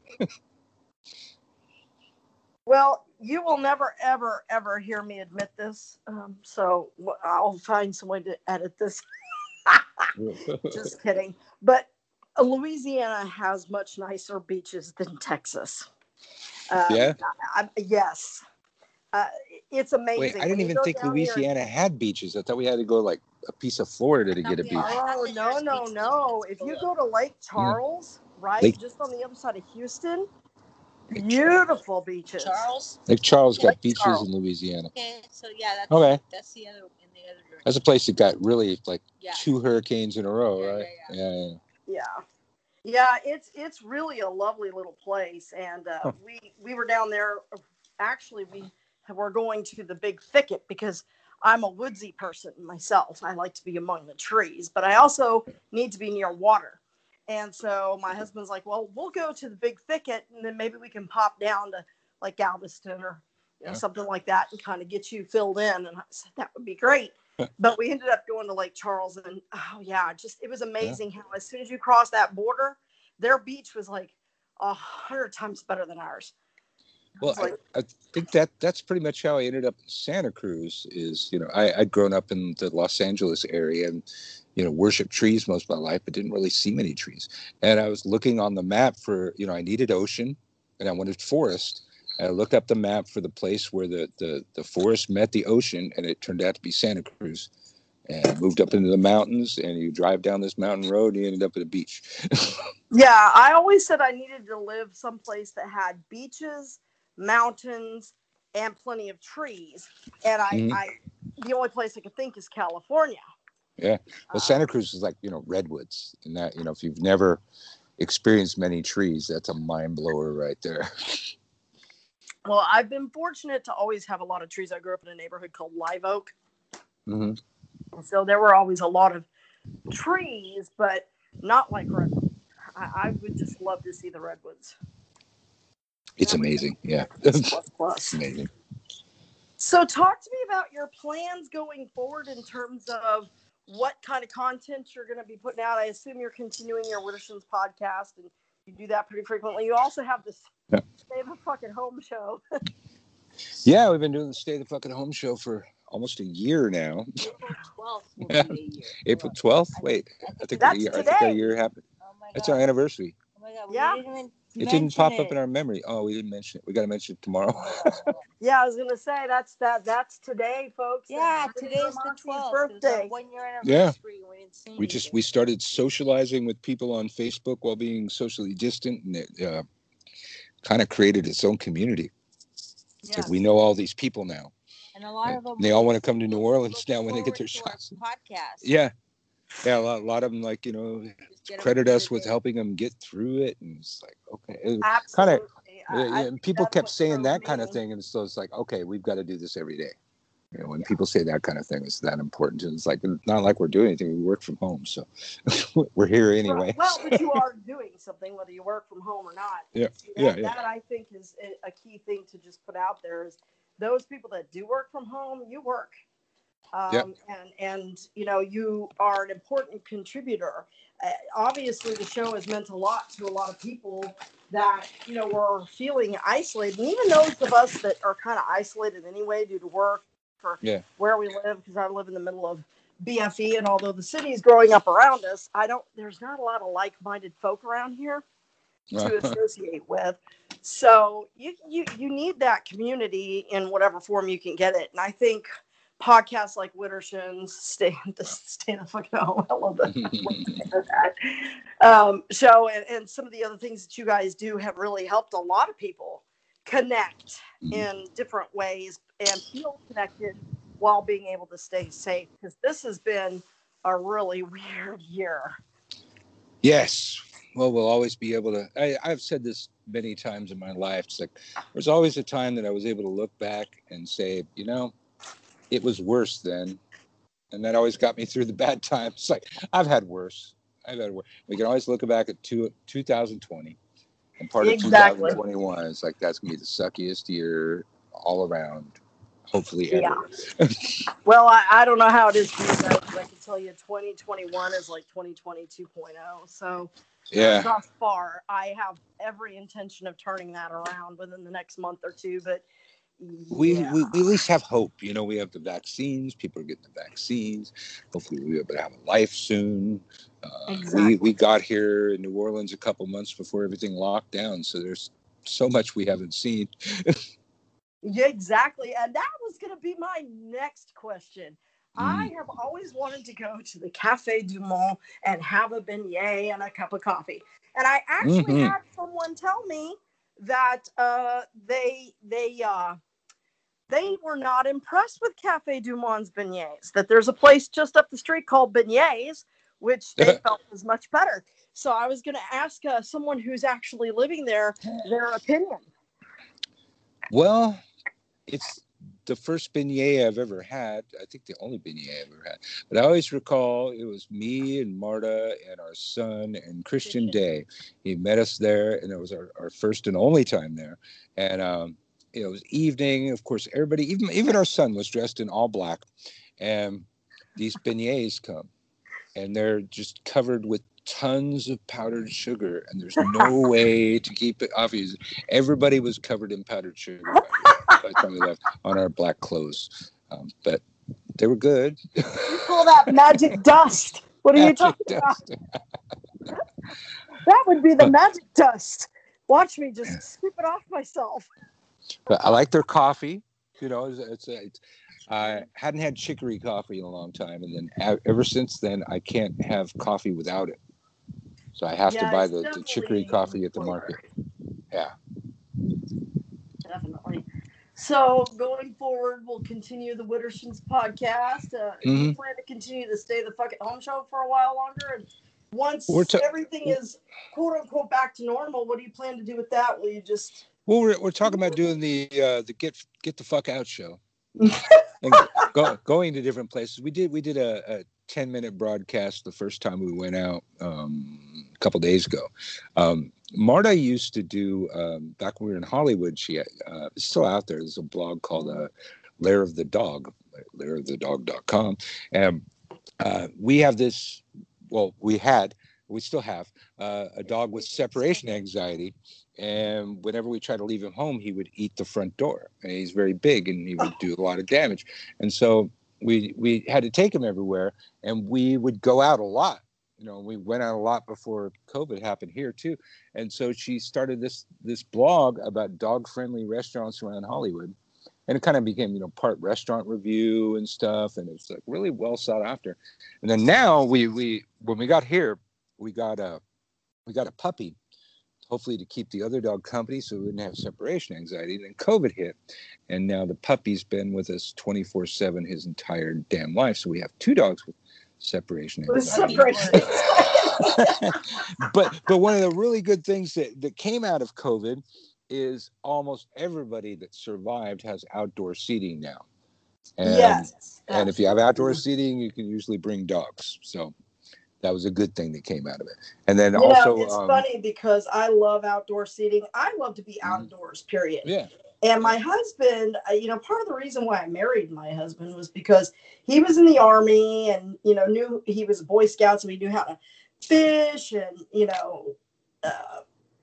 Well, you will never, ever, ever hear me admit this. Um, so wh- I'll find some way to edit this. Just kidding. But uh, Louisiana has much nicer beaches than Texas. Um, Yeah. I, I, yes. Uh, it's amazing. Wait, I didn't When you even go think down here- Louisiana had beaches. I thought we had to go like a piece of Florida to get a beach. Oh, no, no, no. If you go to Lake Charles, right, Lake- just on the other side of Houston, beautiful beaches. Charles. Lake Charles got Lake beaches Charles. in Louisiana. Okay, so yeah, that's Okay. that's the other in the other direction. That's a place that got really like Yeah. two hurricanes in a row, Yeah, right? yeah, Yeah, yeah. Yeah. Yeah, it's it's really a lovely little place, and uh, Huh. we we were down there. Actually, we were going to the Big Thicket because I'm a woodsy person myself. I like to be among the trees, but I also need to be near water. And so my husband's like, "Well, we'll go to the Big Thicket, and then maybe we can pop down to like Galveston or you know Yeah. something like that, and kind of get you filled in." And I said that would be great. But we ended up going to Lake Charles, and oh yeah, just it was amazing how as soon as you cross that border, their beach was like a hundred times better than ours. It Well, was like, I, I think that that's pretty much how I ended up in Santa Cruz. Is you know I, I'd grown up in the Los Angeles area and you know worshiped trees most of my life, but didn't really see many trees. And I was looking on the map for you know I needed ocean, and I wanted forest. And I looked up the map for the place where the, the, the forest met the ocean, and it turned out to be Santa Cruz. And moved up into the mountains, and you drive down this mountain road, and you ended up at a beach. yeah, I always said I needed to live someplace that had beaches, mountains, and plenty of trees. And I, Mhm. I the only place I could think is California. Yeah. Well, Santa Cruz is like, you know, redwoods, and that, you know, if you've never experienced many trees, that's a mind blower right there. Well, I've been fortunate to always have a lot of trees. I grew up in a neighborhood called Live Oak. Mm-hmm. So there were always a lot of trees, but not like redwoods. I, I would just love to see the redwoods. It's amazing. Yeah. Plus, plus. It's amazing. So talk to me about your plans going forward in terms of what kind of content you're going to be putting out. I assume you're continuing your Widdershins podcast, and you do that pretty frequently. You also have this yeah. Stay the Fucking Home show. Yeah, we've been doing the Stay the Fucking Home show for almost a year now. April twelfth will be a year. April twelfth? Wait, I think, That's the, I today. think our year happened. Oh my God. It's our anniversary. Oh my God. Yeah. We didn't even It didn't pop it. up in our memory. Oh, we didn't mention it. We got to mention it tomorrow. Yeah, I was gonna say that's that. That's today, folks. Yeah, That's today's the Marcy's twelfth. birthday. One year Yeah. anniversary. We didn't see We just we started socializing with people on Facebook while being socially distant, and it uh, kind of created its own community. It's Yes. like we know all these people now. And a lot And of them. they all want to come to New look- Orleans look now when they get their forward to our shots. Podcast. Yeah, yeah. A lot, a lot of them like you know Just get 'em credit through us the with day. helping them get through it, and it's like okay, kind of. Absolutely. I- I Yeah, think people that's kept what saying drove that kind of me. thing, and so it's like, okay, we've got to do this every day. You know, when people say that kind of thing, it's that important. And it's like not like we're doing anything. We work from home, so we're here anyway. Well, but you are doing something, whether you work from home or not. Yeah, See, yeah, that, yeah. that I think is a- a key thing to just put out there is those people that do work from home, you work. Um, Yep. and, and, you know, you are an important contributor. Uh, obviously, the show has meant a lot to a lot of people that, you know, were feeling isolated. And even those of us that are kind of isolated anyway due to work or Yeah. where we live, because I live in the middle of B F E, and although the city is growing up around us, I don't, there's not a lot of like-minded folk around here to associate with. So you, you, you need that community in whatever form you can get it. And I think podcasts like Widdershins, Stay, Stay the Fucking Home, I love that, um, show, and, and some of the other things that you guys do have really helped a lot of people connect in different ways and feel connected while being able to stay safe, because this has been a really weird year. Yes. Well, we'll always be able to. I, I've said this many times in my life. It's like there's always a time that I was able to look back and say, you know, it was worse then. And that always got me through the bad times. It's like I've had worse. I've had worse. We can always look back at two, two thousand twenty and part Exactly. of two thousand twenty-one. It's like that's going to be the suckiest year all around. Hopefully ever. Yeah. Well, I, I don't know how it is for you guys, but I can tell you twenty twenty-one is like twenty twenty two point oh. So Yeah. thus far, I have every intention of turning that around within the next month or two. But We, yeah. we we at least have hope. You know, we have the vaccines. People are getting the vaccines. Hopefully we'll be able to have a life soon. Uh, Exactly. we, we got here in New Orleans a couple months before everything locked down. So there's so much we haven't seen. Yeah, exactly. And that was going to be my next question. Mm. I have always wanted to go to the Café du Monde and have a beignet and a cup of coffee. And I actually Mhm. had someone tell me that uh, they they uh, they were not impressed with Café du Monde's beignets, that there's a place just up the street called Beignets, which they felt was much better. So I was going to ask uh, someone who's actually living there their opinion. Well, it's the first beignet I've ever had. I think the only beignet I've ever had. But I always recall it was me and Marta and our son and Christian Day. He met us there, and it was our, our first and only time there. And um, it was evening. Of course, everybody, even even our son, was dressed in all black. And these beignets come, and they're just covered with tons of powdered sugar, and there's no way to keep it off. Everybody was covered in powdered sugar by the time we left on our black clothes, um, but they were good. You call that magic dust? What are you talking Dust. about? That would be the magic dust. Watch me just scoop it off myself. But I like their coffee. You know, it's, it's, it's I hadn't had chicory coffee in a long time, and then a- ever since then, I can't have coffee without it. So I have Yeah, to buy it's the, the definitely chicory coffee at the slower. market. Yeah. Definitely. So going forward, we'll continue the Wittershins podcast. Uh, mm-hmm. Do you plan to continue to stay the Fuck It Home show for a while longer? And once ta- everything is quote unquote back to normal, what do you plan to do with that? Will you just? Well, we're we're talking about doing the uh, the get get the fuck out show, and go, going to different places. We did we did a, a ten minute broadcast the first time we went out um, a couple days ago. Um, Marta used to do um, back when we were in Hollywood. She uh, it's still out there. There's a blog called uh, Lair of the Dog, lair of the dog dot com, and uh, we have this. Well, we had, we still have uh, a dog with separation anxiety, and whenever we try to leave him home, he would eat the front door. And he's very big, and he would do a lot of damage. And so we we had to take him everywhere, and we would go out a lot. You know, we went out a lot before COVID happened here too. And so she started this this blog about dog-friendly restaurants around Hollywood. And it kind of became, you know, part restaurant review and stuff. And it's like really well sought after. And then now we we when we got here, we got a we got a puppy, hopefully to keep the other dog company so we wouldn't have separation anxiety. And then COVID hit. And now the puppy's been with us twenty-four seven his entire damn life. So we have two dogs with separation anxiety. but but one of the really good things that, that came out of COVID is almost everybody that survived has outdoor seating now. And, yes. And if you have outdoor seating, you can usually bring dogs. So that was a good thing that came out of it. And then you also... know, it's um, funny because I love outdoor seating. I love to be outdoors, period. Yeah. And my husband, you know, part of the reason why I married my husband was because he was in the Army and, you know, knew he was a Boy Scout, so he knew how to fish and, you know, uh,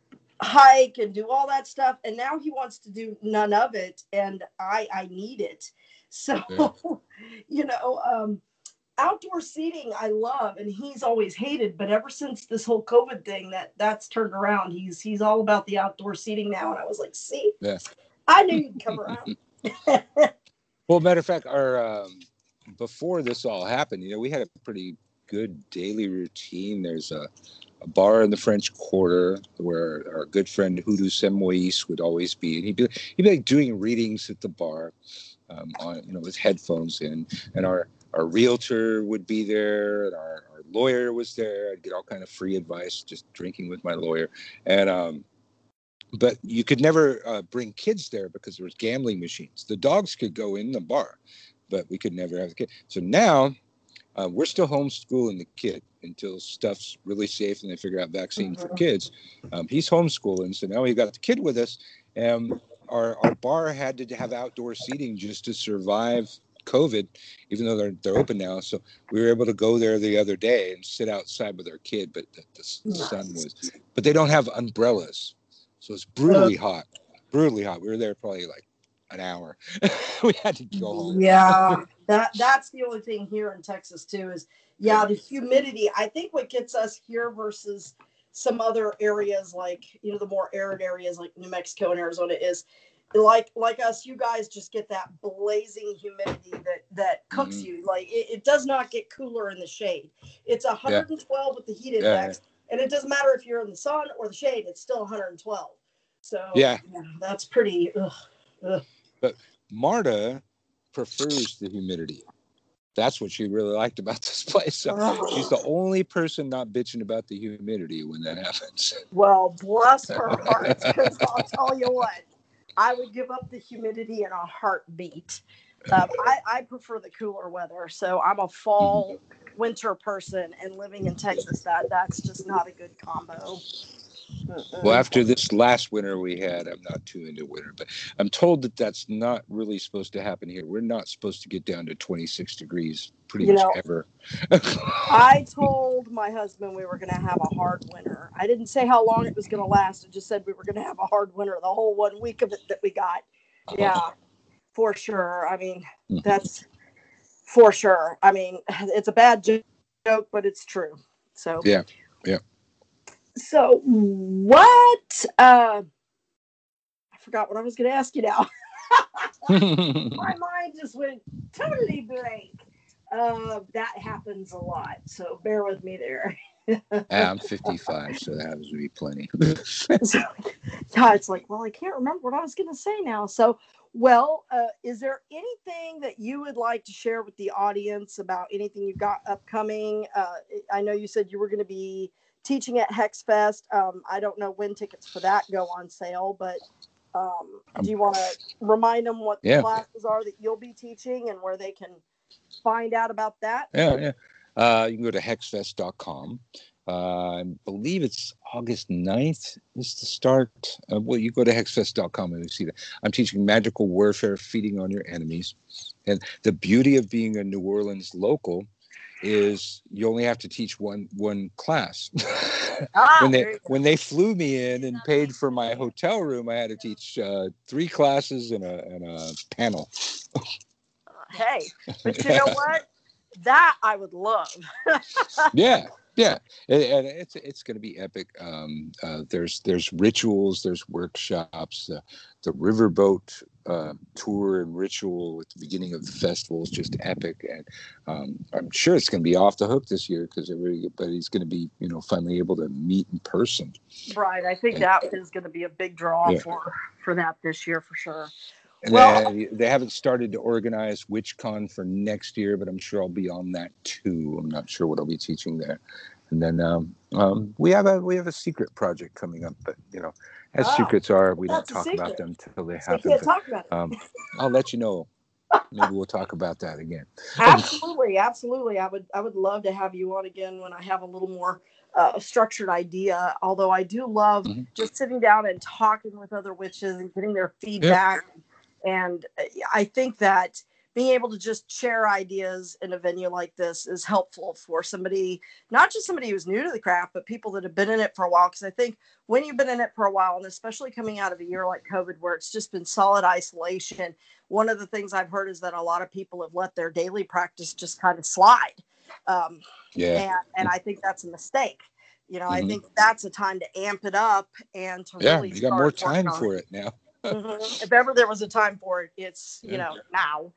hike and do all that stuff. And now he wants to do none of it. And I, I need it. So, yeah. you know, um, outdoor seating I love, and he's always hated, but ever since this whole COVID thing, that that's turned around. He's, he's all about the outdoor seating now. And I was like, see, yeah. I knew you'd come around. Well, matter of fact, our um, before this all happened, you know, we had a pretty good daily routine. There's a, a bar in the French Quarter where our good friend Hudu Semois would always be, and he'd be he'd be like doing readings at the bar, um, on you know with headphones in, and our our realtor would be there, and our, our lawyer was there. I'd get all kind of free advice just drinking with my lawyer, and um. But you could never uh, bring kids there because there was gambling machines. The dogs could go in the bar, but we could never have the kid. So now uh, we're still homeschooling the kid until stuff's really safe and they figure out vaccine mm-hmm. for kids. Um, he's homeschooling. So now we got the kid with us. And our, our bar had to have outdoor seating just to survive COVID, even though they're they're open now. So we were able to go there the other day and sit outside with our kid, but the, the nice. sun was, but they don't have umbrellas. So it's brutally hot, brutally hot. We were there probably like an hour. We had to go home. Yeah, that that's the only thing here in Texas too is, yeah, the humidity. I think what gets us here versus some other areas like, you know, the more arid areas like New Mexico and Arizona is like like us, you guys just get that blazing humidity that, that cooks mm-hmm. you. Like it, it does not get cooler in the shade. It's one hundred twelve yeah. with the heat index. Yeah. And it doesn't matter if you're in the sun or the shade, it's still one hundred twelve. So yeah, yeah that's pretty. Ugh, ugh. But Marta prefers the humidity. That's what she really liked about this place. So oh. she's the only person not bitching about the humidity when that happens. Well, bless her heart, because I'll tell you what, I would give up the humidity in a heartbeat. Um, I, I prefer the cooler weather, so I'm a fall. Mm-hmm. winter person, and living in Texas, that that's just not a good combo. Mm-mm. Well, after this last winter we had, I'm not too into winter, but I'm told that that's not really supposed to happen here. We're not supposed to get down to twenty-six degrees pretty you much know, ever. I told my husband we were going to have a hard winter. I didn't say how long it was going to last. I just said we were going to have a hard winter the whole one week of it that we got. Yeah, uh-huh. for sure. I mean, mm-hmm. that's for sure. I mean, it's a bad joke, but it's true. So yeah, yeah. So what? Uh, I forgot what I was going to ask you now. My mind just went totally blank. Uh, that happens a lot, so bear with me there. I'm fifty-five, so that happens to be plenty. So, yeah, it's like, well, I can't remember what I was going to say now. So Well, uh, is there anything that you would like to share with the audience about anything you've got upcoming? Uh, I know you said you were going to be teaching at Hex Fest. Um, I don't know when tickets for that go on sale, but um, do you want to remind them what Yeah. the classes are that you'll be teaching and where they can find out about that? Yeah, yeah. Uh, you can go to hex fest dot com. Uh, I believe it's August ninth is the start. Uh, well, you go to hex fest dot com and you see that. I'm teaching magical warfare, feeding on your enemies. And the beauty of being a New Orleans local is you only have to teach one one class. Ah, when there they you go. when they flew me in and paid for my hotel room, I had to teach uh, three classes and a and a panel. Hey, but you know what? That I would love. Yeah, yeah, and, and it's it's going to be epic. Um, uh, there's there's rituals, there's workshops. Uh, the riverboat uh, tour and ritual at the beginning of the festival is just epic, and um, I'm sure it's going to be off the hook this year because everybody's going to be, you know, finally able to meet in person. Right. I think And, that is going to be a big draw yeah. for for that this year for sure. And Well, they, they haven't started to organize WitchCon for next year, but I'm sure I'll be on that too. I'm not sure what I'll be teaching there. And then um, um, we have a we have a secret project coming up, but you know, as Oh, secrets are, we don't that's a talk about secret. them till they So you happen. can't But talk about it. um, I'll let you know. Maybe we'll talk about that again. Absolutely, absolutely. I would I would love to have you on again when I have a little more uh, structured idea. Although I do love Mhm. just sitting down and talking with other witches and getting their feedback. And I think that being able to just share ideas in a venue like this is helpful for somebody, not just somebody who's new to the craft, but people that have been in it for a while. Because I think when you've been in it for a while, and especially coming out of a year like COVID, where it's just been solid isolation, one of the things I've heard is that a lot of people have let their daily practice just kind of slide. Um, Yeah. and, and I think that's a mistake. You know, I Mhm. think that's a time to amp it up and to Yeah, really you got more start working time on for it. it now. Mhm. If ever there was a time for it, it's, you Yeah. know, now.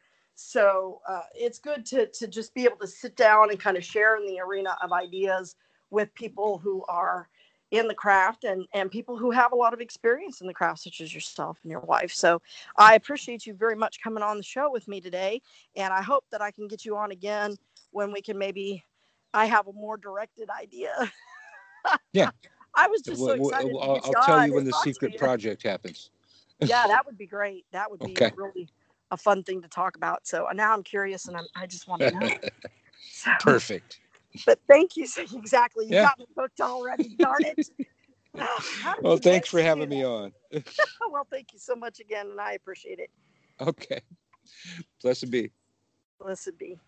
So uh, it's good to, to just be able to sit down and kind of share in the arena of ideas with people who are in the craft and, and people who have a lot of experience in the craft, such as yourself and your wife. So I appreciate you very much coming on the show with me today. And I hope that I can get you on again when we can maybe, I have a more directed idea. Yeah. I was just so Well, well, excited to I'll, get you I'll tell on you when and the talk to secret you. project happens. Yeah, that would be great. That would be Okay. really a fun thing to talk about. So now I'm curious and I'm, I just want to know. So, Perfect. but thank you. So exactly. You Yeah. got me hooked already. Darn it. How did Well, you thanks manage for to do having me that? on. Well, thank you so much again. And I appreciate it. Okay. Blessed be. Blessed be.